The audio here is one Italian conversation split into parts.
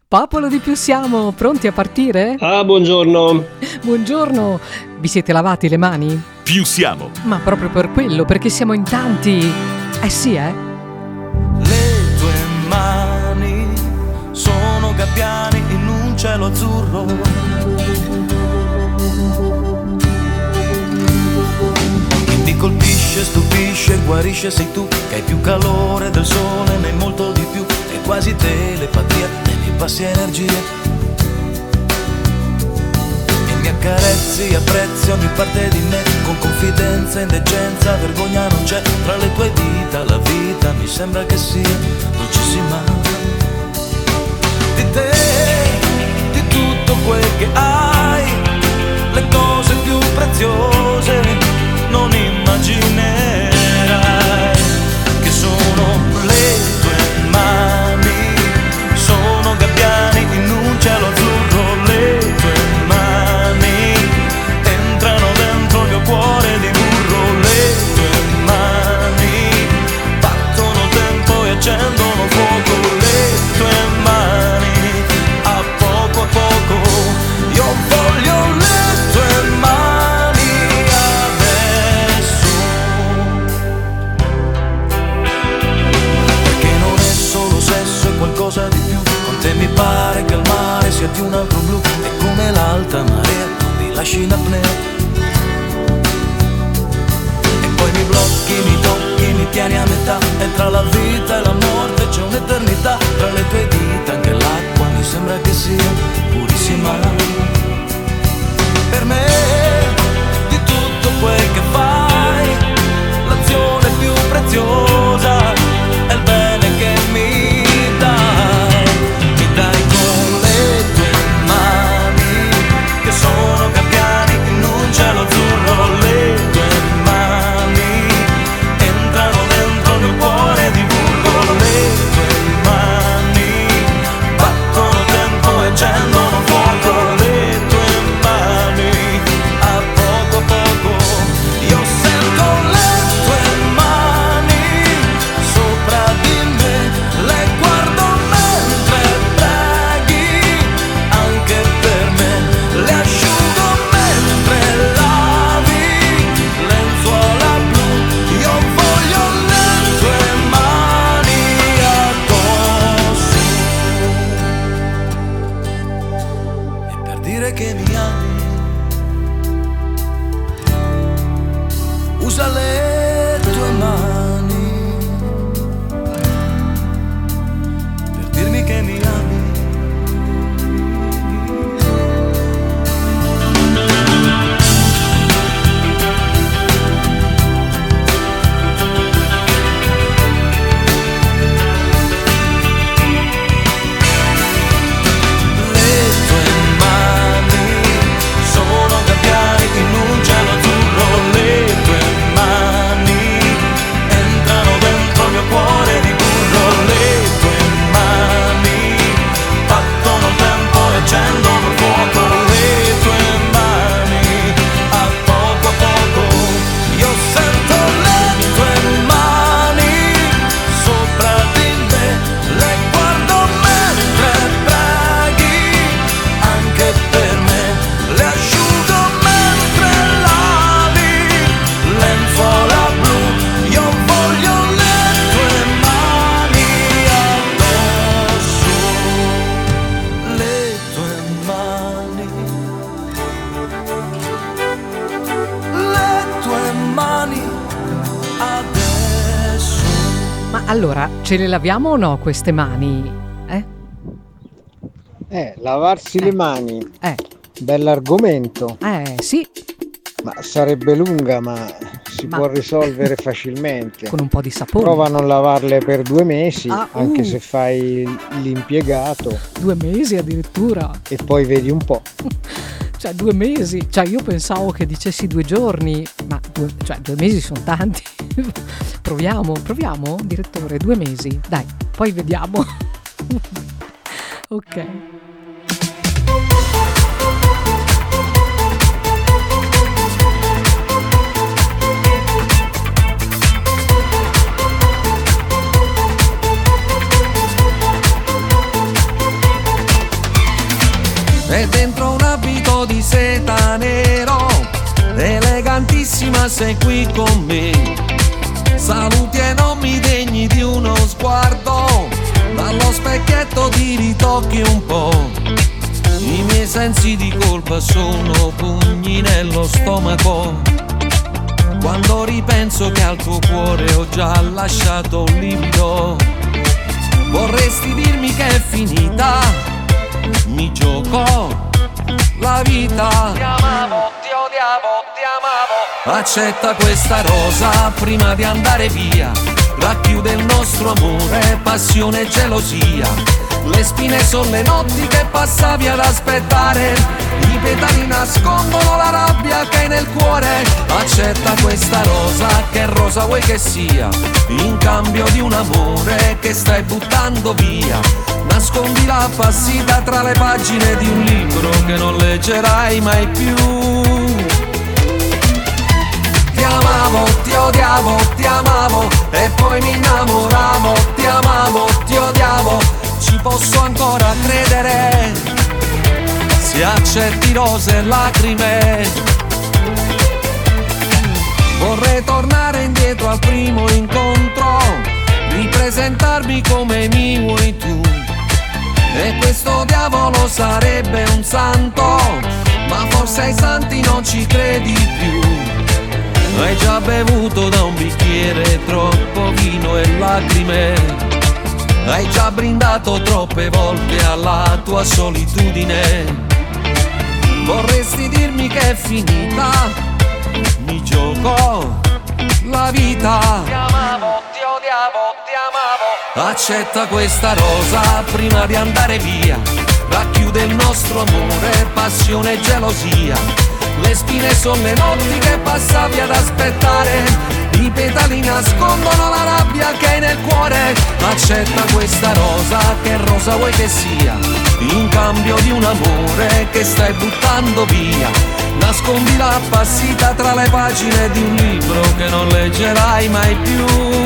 Popolo di Più Siamo, pronti a partire? Ah, buongiorno. Buongiorno, vi siete lavati le mani? Più Siamo. Ma proprio per quello, perché siamo in tanti. Sì, Le tue mani sono gabbiani in un cielo azzurro. Che mi colpisce, stupisce, guarisce sei tu, che hai più calore del sole, ne hai molto di più, è quasi telepatia, ne mi passi energie. Mi accarezzi, apprezzi ogni parte di me, con confidenza, indecenza, vergogna non c'è. Tra le tue dita la vita mi sembra che sia dolcissima. Di te, di tutto quel che hai, le cose più preziose non immaginerai che sono le tue mani, sono gabbiani in un cielo azzurro. Le tue cuore di burro, le tue mani battono il tempo e accendono fuoco. Le tue mani a poco io voglio le tue mani adesso, perché non è solo sesso, è qualcosa di più. Con te mi pare che il mare sia di un altro blu, è come l'alta marea, mi lasci in apnea. Poi mi blocchi, mi tocchi, mi tieni a metà, e tra la vita e la morte c'è un'eternità. Tra le tue dita anche l'acqua mi sembra che sia purissima. Per me, di tutto quel che fai, l'azione più preziosa è il bene che mi dai. Mi dai con le tue mani, che sono gabbiani in un cielo azzurro. Le tue cuore di burro, le tue mani battono tempo e accendono fuoco. Le tue mani a poco io sento le tue mani sopra di me, le guardo mentre preghi anche per me, le asciugo mentre lavi lenzuola blu. Io voglio le tue mani addosso, e per dire che mi ami usa le tue mani, per dirmi che mi ami. Cuore di burro, le tue mani battono il tempo e accendono il fuoco. Le tue mani a poco io sento le tue mani sopra di me, le guardo mentre preghi anche per me, le asciugo mentre lavi lenzuola blu. Io voglio ma allora, ce le laviamo o no queste mani? Lavarsi le mani, bell'argomento. Sì. Ma sarebbe lunga, ma si può risolvere facilmente. Con un po' di sapone. Prova a non lavarle per 2 mesi, anche se fai l'impiegato. 2 mesi addirittura? E poi vedi un po'. Cioè 2 mesi, cioè io pensavo che dicessi 2 giorni, ma 2 mesi sono tanti. Proviamo, direttore, 2 mesi, dai, poi vediamo. Ok. e dentro un abito di seta nero, elegantissima sei qui con me. Saluti e non mi degni di uno sguardo, dallo specchietto ti ritocchi un po'. I miei sensi di colpa sono pugni nello stomaco, quando ripenso che al tuo cuore ho già lasciato un livido. Vorresti dirmi che è finita, mi gioco la vita. Ti amavo, ti odiavo, ti amavo. Accetta questa rosa prima di andare via, racchiude il nostro amore, passione e gelosia. Le spine sono le notti che passavi ad aspettare, i petali nascondono la rabbia che hai nel cuore. Accetta questa rosa, che rosa vuoi che sia, in cambio di un amore che stai buttando via. Nascondi la passita tra le pagine di un libro che non leggerai mai più. Ti amavo, ti odiavo, ti amavo e poi mi innamoravo. Ti amavo, ti odiavo, ci posso ancora credere, se accetti rose e lacrime. Vorrei tornare indietro al primo incontro, ripresentarmi come mi vuoi tu. E questo diavolo sarebbe un santo, ma forse ai santi non ci credi più. Hai già bevuto da un bicchiere troppo vino e lacrime, hai già brindato troppe volte alla tua solitudine. Vorresti dirmi che è finita, mi gioco la vita. Ti amavo, ti odiavo, ti amavo. Accetta questa rosa prima di andare via, racchiude il nostro amore, passione e gelosia. Le spine sono le notti che passavi ad aspettare, i petali nascondono la rabbia che hai nel cuore. Accetta questa rosa, che rosa vuoi che sia, in cambio di un amore che stai buttando via. Nascondi la passita tra le pagine di un libro che non leggerai mai più.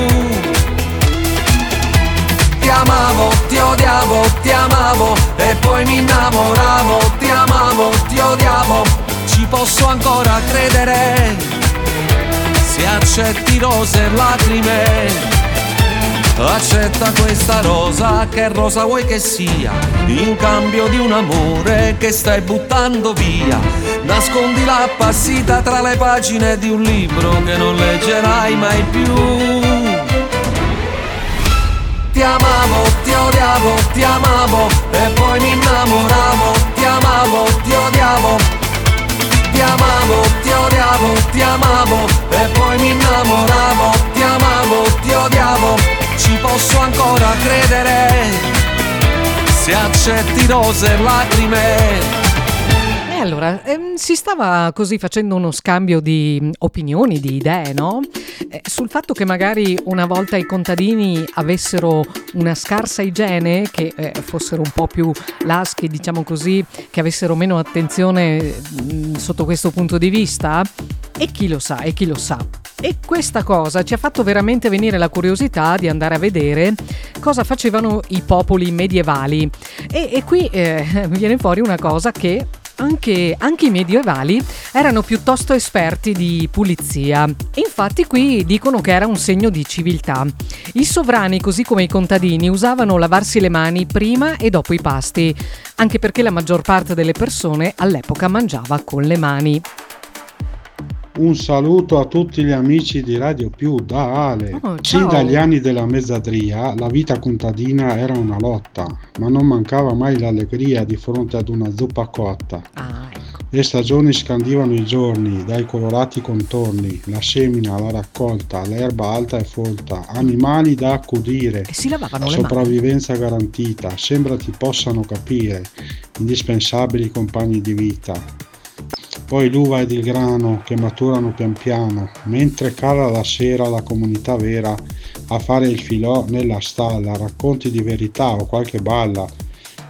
Ti amavo, ti odiavo, ti amavo e poi mi innamoravo. Ti amavo, ti odiavo, ci posso ancora credere, se accetti rose e lacrime. Accetta questa rosa, che rosa vuoi che sia, in cambio di un amore che stai buttando via. Nascondi la passita tra le pagine di un libro che non leggerai mai più. Ti amavo, ti odiavo, ti amavo e poi mi innamoravo. Ti amavo, ti odiavo, ti amavo, ti odiavo, ti amavo e poi mi innamoravo. Ti amavo, ti odiavo, ci posso ancora credere, se accetti rose e lacrime. E allora, si stava così facendo uno scambio di opinioni, di idee, no? Sul fatto che magari una volta i contadini avessero una scarsa igiene, che fossero un po' più laschi, diciamo così, che avessero meno attenzione sotto questo punto di vista. E chi lo sa, e chi lo sa. E questa cosa ci ha fatto veramente venire la curiosità di andare a vedere cosa facevano i popoli medievali. E qui viene fuori una cosa che anche i medievali erano piuttosto esperti di pulizia. E infatti qui dicono che era un segno di civiltà. I sovrani, così come i contadini, usavano lavarsi le mani prima e dopo i pasti, anche perché la maggior parte delle persone all'epoca mangiava con le mani. Un saluto a tutti gli amici di Radio Più da Ale. Ciao. Dagli anni della mezzadria la vita contadina era una lotta, ma non mancava mai l'allegria di fronte ad una zuppa cotta. Ecco. Le stagioni scandivano i giorni, dai colorati contorni, la semina, la raccolta, l'erba alta e folta, animali da accudire, E si lavavano le sopravvivenza garantita, sembra ti possano capire, indispensabili compagni di vita. Poi l'uva ed il grano che maturano pian piano, mentre cala la sera la comunità vera a fare il filò nella stalla, racconti di verità o qualche balla,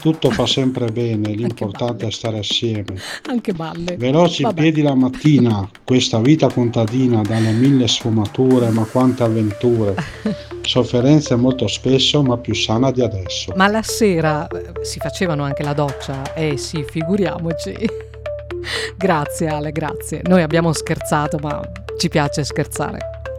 Tutto fa sempre bene, l'importante è stare assieme. Anche balle. Veloci Vabbè. piedi la mattina, questa vita contadina danno mille sfumature, ma quante avventure. Sofferenze molto spesso, ma più sana di adesso. Ma la sera si facevano anche la doccia? Sì, figuriamoci. Grazie Ale, grazie. Noi abbiamo scherzato, ma ci piace scherzare.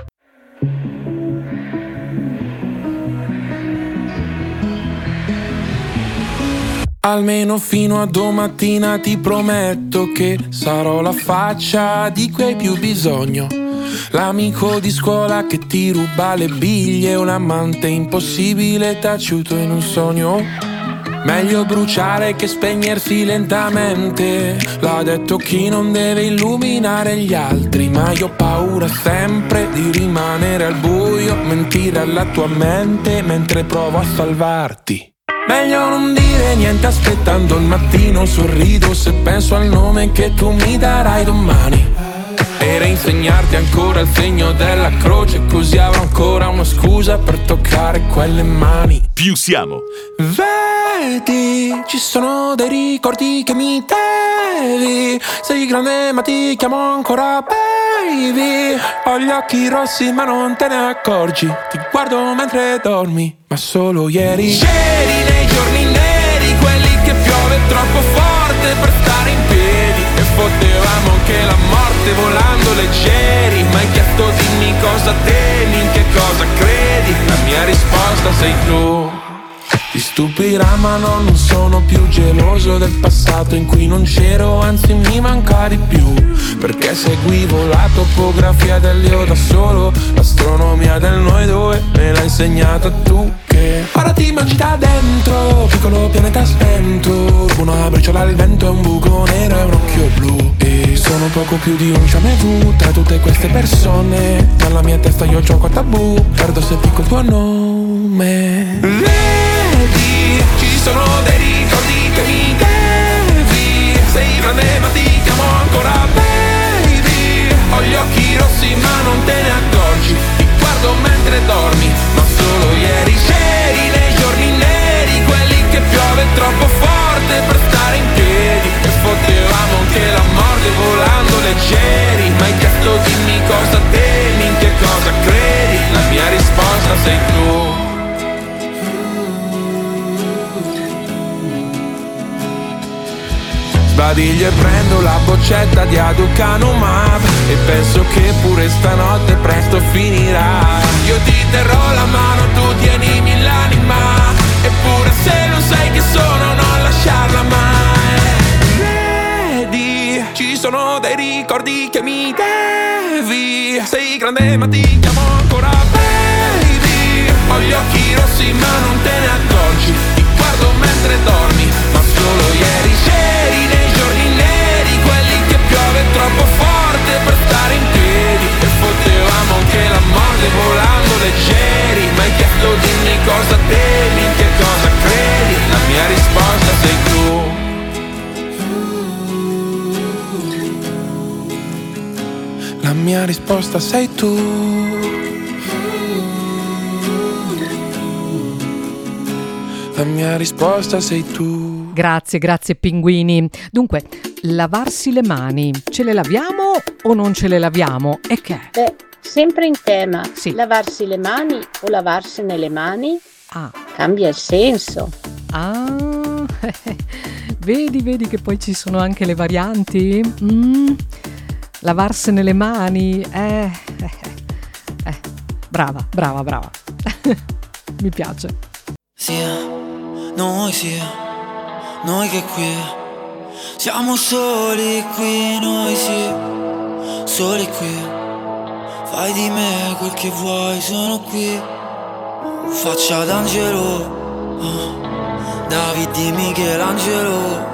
Almeno fino a domattina ti prometto che sarò la faccia di cui hai più bisogno. L'amico di scuola che ti ruba le biglie, un amante impossibile taciuto in un sogno. Meglio bruciare che spegnersi lentamente, l'ha detto chi non deve illuminare gli altri. Ma io ho paura sempre di rimanere al buio, mentire alla tua mente mentre provo a salvarti. Meglio non dire niente aspettando il mattino, sorrido se penso al nome che tu mi darai domani. E reinsegnarti ancora il segno della croce, così avrò ancora una scusa per toccare quelle mani. Più siamo. Vedi, ci sono dei ricordi che mi devi. Sei grande ma ti chiamo ancora baby. Ho gli occhi rossi ma non te ne accorgi. Ti guardo mentre dormi, ma solo ieri. C'eri nei giorni neri, quelli che piove troppo forte per stare in piedi. E potevamo anche la morte volando leggeri. Ma hai chiesto dimmi cosa temi, in che cosa credi. La mia risposta sei tu. Ti stupirà ma no, non sono più geloso del passato in cui non c'ero, anzi mi manca di più. Perché seguivo la topografia dell'io da solo, l'astronomia del noi due me l'hai insegnata tu. Che ora ti mangi da dentro, piccolo pianeta spento. Una briciola al vento, un buco nero e un occhio blu. E sono poco più di un jamais vu tra tutte queste persone. Nella mia testa io gioco a tabù, perdo se dico il tuo nome. Ci sono dei ricordi che mi devi. Sei grande ma ti chiamo ancora baby. Ho gli occhi rossi ma non te ne accorgi. Ti guardo mentre dormi, ma solo ieri. C'eri nei giorni neri, quelli che piove troppo forte per stare in piedi. E potevamo anche la morte volando leggeri. Ma hai chiesto dimmi cosa temi, in che cosa credi. La mia risposta sei tu. Sbadiglio e prendo la boccetta di Aducanumab e penso che pure stanotte presto finirà. Io ti terrò la mano, tu tienimi l'anima, eppure se non sai che sono non lasciarla mai. Vedi, ci sono dei ricordi che mi devi. Sei grande ma ti chiamo ancora baby. Ho gli occhi rossi ma non te ne accorgi. Ti guardo mentre dormi, ma solo ieri. C'eri nei giorni neri, quelli che piove troppo forte per stare in piedi. E potevamo anche la morte volando leggeri. Ma hai chiesto dimmi cosa temi, in che cosa credi. La mia risposta sei tu. La mia risposta sei tu. La mia risposta sei tu. Grazie, grazie pinguini. Dunque, lavarsi le mani, ce le laviamo o non ce le laviamo? E che? Beh, sempre in tema. Sì. Lavarsi le mani o lavarsene le mani? Ah, Cambia il senso. vedi che poi ci sono anche le varianti? Lavarsene le mani, brava. Mi piace. Noi che qui siamo soli qui, noi sì, soli qui. Fai di me quel che vuoi, sono qui. Faccia d'angelo, David di Michelangelo.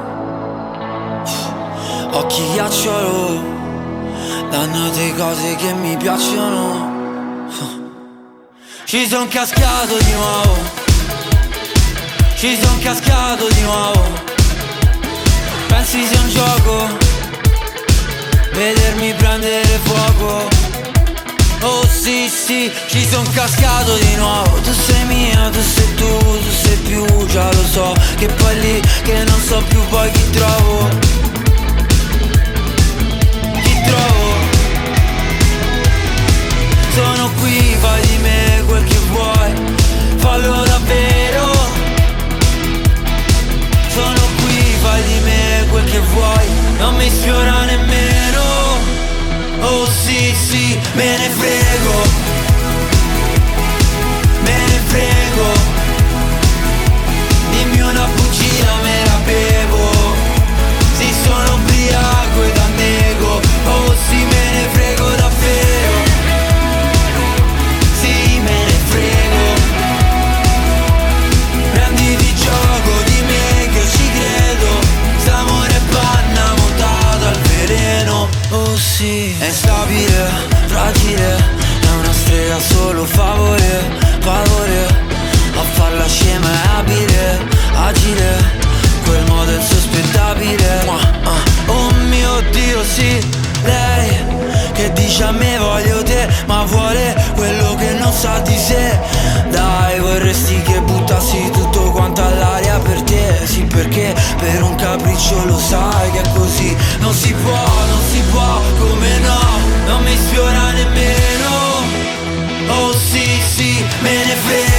Occhi ghiacciolo, dannate cose che mi piacciono. Ci son cascato di nuovo. Ci son cascato di nuovo. Pensi sia un gioco vedermi prendere fuoco. Oh sì sì, ci son cascato di nuovo. Tu sei mia, tu sei tu sei più, già lo so. Che poi lì, che non so più poi chi trovo. Chi trovo? Sono qui, fai di me quel che vuoi. Fallo davvero. Sono qui, fai di me quel che vuoi. Non mi sfiora nemmeno. Oh sì sì, me ne frego. Me ne frego. Dimmi una bugia, me la bevo. Sì, sono ubriaco ed annego. Oh sì, me ne frego davvero. Sì, me ne frego. Prenditi gioco di me che ci credo. S'amore è panna montata al veleno. Oh sì, è instabile, fragile. È una strega solo favore, favore. A farla scema è abile, agile. Quel modo insospettabile. Oh mio Dio sì, lei che dice a me voglio te, ma vuole quello che non sa di sé. Dai, vorresti che buttassi tutto quanto all'aria per te. Sì, perché per un capriccio lo sai che è così. Non si può, come no. Non mi sfiora nemmeno. Oh sì sì, me ne frega.